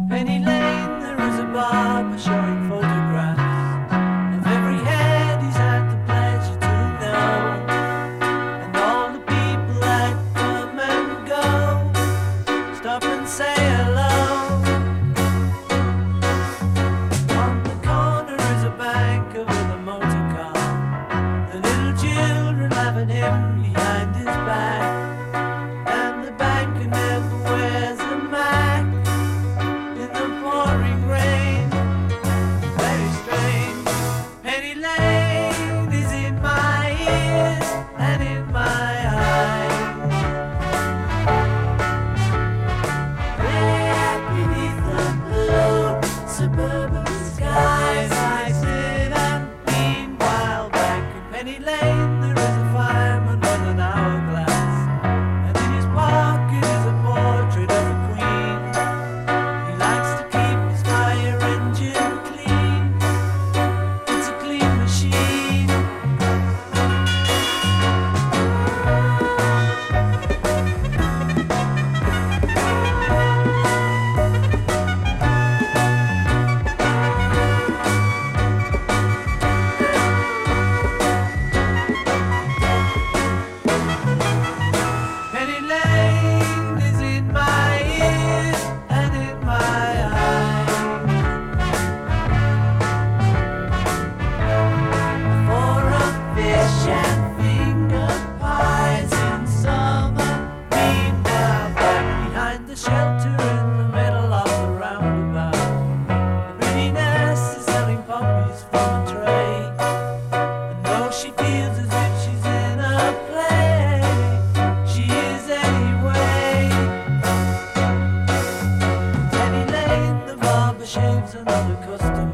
Penny Lane, there is a barber showing photographs of every head he's had the pleasure to know, and all the people that come and go stop and say hello. On the corner is a banker with a motor car, the little children laughing him behind his back. And the banker never wears a Mac in the pouring rain. Very strange. Penny Lane is in my ears and in my eyes. There beneath the blue suburban skies, I sit and meanwhile back in Penny Lane there is a fireman with an hourglass, and in his pocket is a portrait of a queen. He likes to keep his fire engine clean. It's a clean machine. Penny Lane is in my ears and in my eyes. For a fish and finger pies in summer. Meanwhile, back behind the shelter in the middle of the roundabout, the pretty nurse is selling puppies from a tray. And though she feels as if she's in a play, she is anyway. Penny Lane, the barber shaves another customer.